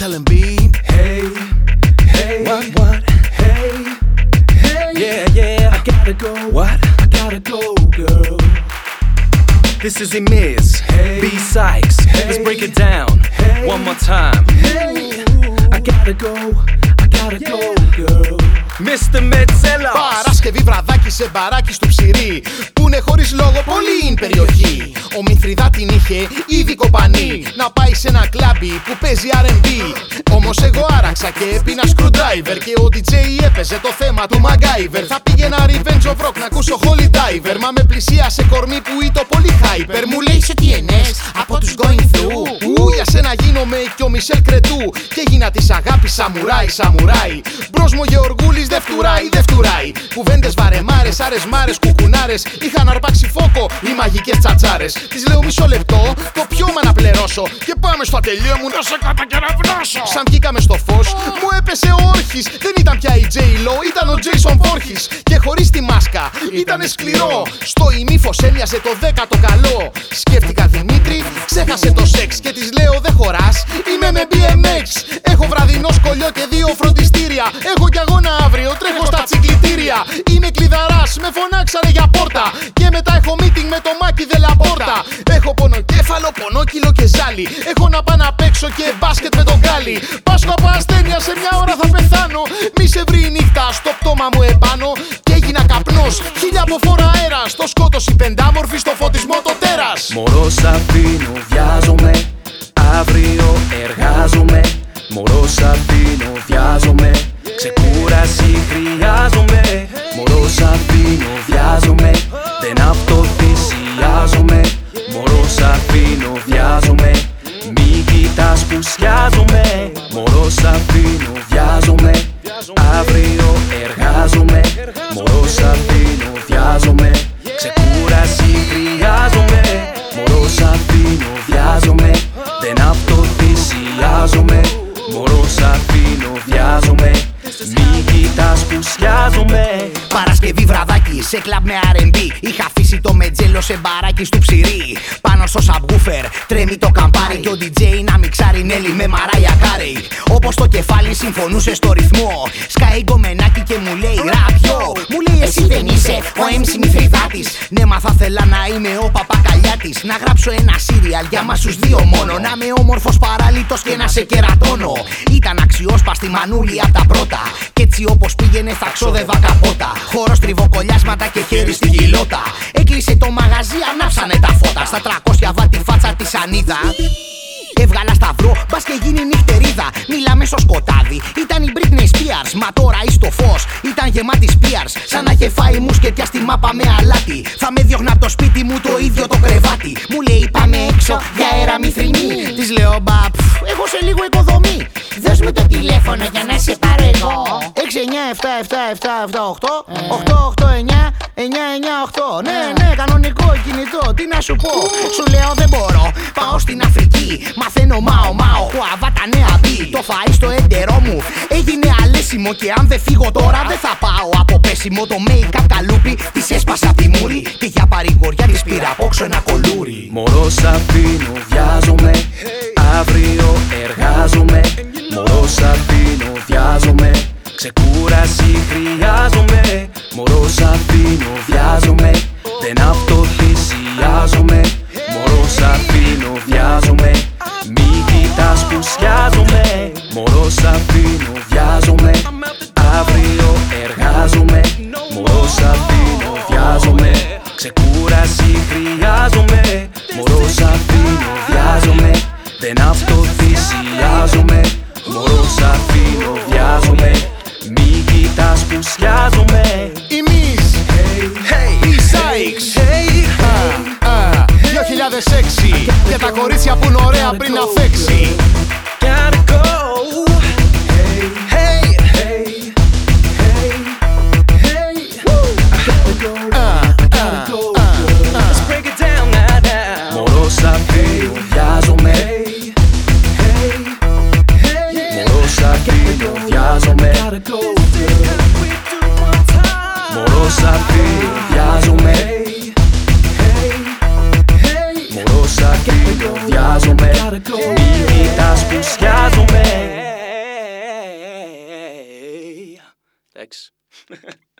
L&B. Hey, hey, What? hey, hey, Yeah. I gotta go, What? I gotta go, girl. This is Emiz, Hey. B Sykes. Hey. Let's break it down Hey. one more time. Hey, I gotta go, girl. Mr. Metzelos. Παρασκευή βραδάκι σε μπαράκι στο Ψηρή, που είναι χωρίς λόγο πολύ είναι περιοχή. Ο Μηθριδά την είχε ήδη κοπανή να πάει σε ένα κλάμπι που παίζει R&B. Όμως εγώ άραξα και έπινα screwdriver και ο DJ έπαιζε το θέμα του MacGyver. Θα πήγαινα Revenge of Rock να ακούσω Holy Diver, μα με πλησίασε κορμί που ήτο πολύ hyper. Μου λέει σε TNS από τους Going Through. Για σένα γίνομαι και ο Μισελ Κρετού και έγινα της αγάπης σαμουράι. Μπρος μου ο Γεωργούλης δεν φτουράει. Κουβέντες βαρεμάρες, αρεσμάρες, κουκουνάρες. Είχαν αρπάξει φόκο οι μαγικές τσατσάρες. Της λέω μισό λεπτό, το πιώμα να πληρώσω και πάμε στο ατελείο μου να σε κατακεραυνώσω. Σαν βγήκαμε στο φως, μου έπεσε ο όρχης. Δεν ήταν πια η J-Lo, ήταν ο Jason Voorhees. Και χωρίς τη μάσκα, ήτανε σκληρό. Στο ημίφος έμοιαζε το 10ο καλό. Σκέφτηκα Δημήτρη, ξέχασε το σεξ. Και της λέω δεν χωράς, είμαι με BMX. Έχω βραδινό σκολιό και 2 φροντιστήρια. Έχω κι αγώνα αύριο, τρέχω στα τσικλιτήρια. Είμαι κλειδαράς, με φωνάξανε για πόρτα. Και μετά έχω meeting με το Μάκη Δελαπόρτα. Έχω πονοκέφαλο, πονόκυλο και ζάλι. Έχω να πάω να παίξω και μπάσκετ με τον Γκάλι. Πάσχω από ασθένεια, σε μια ώρα θα πεθάνω. Μη σε βρει η νύχτα στο πτώμα μου επάνω. Και έγινα καπνός, χίλια από φόρα αέρα. Στο σκότος η πεντάμορφη, στο φωτισμό το τέρας. Μωρό σ' αφήνω, βιάζομαι. Αύριο εργάζομαι. Μωρό σ' αφήνω, βιάζομαι. Ξεκούραση χρειάζομαι. Μωρό σ' αφήνω, βιάζομαι. Δεν αυτοθυσιάζομαι. Μωρό σ' αφήνω, βιάζομαι. Μη κοιτάς που σκιάζομαι. Μωρό σ' αφήνω, βιάζομαι. Αύριο εργάζομαι. Μωρό σ' αφήνω, βιάζομαι. Ξεκούραση χρειάζομαι. Μωρό σ' αφήνω, βιάζομαι. Δεν αυτοθυσιάζομαι. Μωρό σ' αφήνω, βιάζομαι. Μη κοιτάς που σκιάζομαι. Παρασκευή βραδάκι σε κλαμπ με R&B. Είχα αφήσει το μετζέλο σε μπαράκι στο Ψηρή. Πάνω στο subwoofer τρέμει το καμπάρι. Και ο DJ να μιξάρει Νέλη με Μαράια Κάρεϊ. Όπως το κεφάλι συμφωνούσε στο ρυθμό. Σκάει γκομενάκι και μου λέει ράπιο. Μου λέει εσύ δεν είσαι ο MC Μηθριδάτης. Ναι μα θα θέλα να είμαι ο Παπακαλιάτης. Να γράψω ένα σύριαλ για μας τους δύο μόνο. Να είμαι όμορφος παράλυτος και να σε κερατώνω. Ήταν αξιόσπαστη μανούλη απ' τα πρώτα. Κι έτσι όπως πήγαινε θα ξόδευα καπότα. Χώρος τριβοκολλιάσματα και χέρι στη γυλότα. Έκλεισε το μαγαζί, ανάψανε τα φώτα. Στα 300 βατ τη φάτσα της ανίδα. Έβγαλα σταυρό, μπας και γίνει νυχτερίδα. Μιλάμε στο σκοτάδι, ήταν η Britney Spears. Μα τώρα ή στο φως, ήταν γεμάτη Spears. Σαν να είχε φάει μουσκετιά στη μάπα με αλάτι. Θα με διώχνα από το σπίτι μου το ίδιο το κρεβάτι. Μου λέει πάμε έξω για αέρα μυθρινή. Της λέω μπαπ, εγώ σε λίγο οικοδομή. Δες με το τηλέφωνο για να σε πάρω εγώ. 6977778 Ναι, κανονικό κινητό, τι να σου πω. Σου λέω δεν μπορώ, πάω στην Αφρική. Μαθαίνω μάω, χουαβά τα νέα μπι. Το φαΐ στο έντερό μου έγινε αλέσιμο. Και αν δεν φύγω τώρα δεν θα πάω από πέσιμο. Το make-up καλούπι της έσπασα απ' τη μούρη. Και για παρηγοριά της πήρα απόξω ένα κολούρι. Μωρό σ' αφήνω, βιάζομαι. Αύριο εργάζομαι. Μωρό σ' αφήνω, βιάζομαι. Ξεκούραση χρειάζομαι. Μωρό σ' αφήνω, βιάζομαι. Δεν αυτοθυσιάζομαι. Μωρό σ' αφήνω, βιάζομαι. Μη κοιτάς που σκιάζομαι. Μωρό σ' αφήνω, βιάζομαι. Αύριο εργάζομαι. Μωρό σ' αφήνω, βιάζομαι. Ξεκούραση χρειάζομαι. Μωρό σ' αφήνω, βιάζομαι. Δεν αυτοθυσιάζομαι. Μωρό σ' αφήνω, βιάζομαι. Μη κοιτάς που σκιάζομαι. Emiz, B Sykes, 2006. Και τα κορίτσια που είναι ωραία πριν να φέξει. Gotta go. Hey, let's break it down now. Μωρό σ' αφήνω, βιάζομαι. Μωρό σ' αφήνω, βιάζομαι. Μωρό σ' αφήνω, βιάζομαι. Μωρό σ' αφήνω, βιάζομαι. Μη κοιτάς που σκιάζομαι. Εντάξει.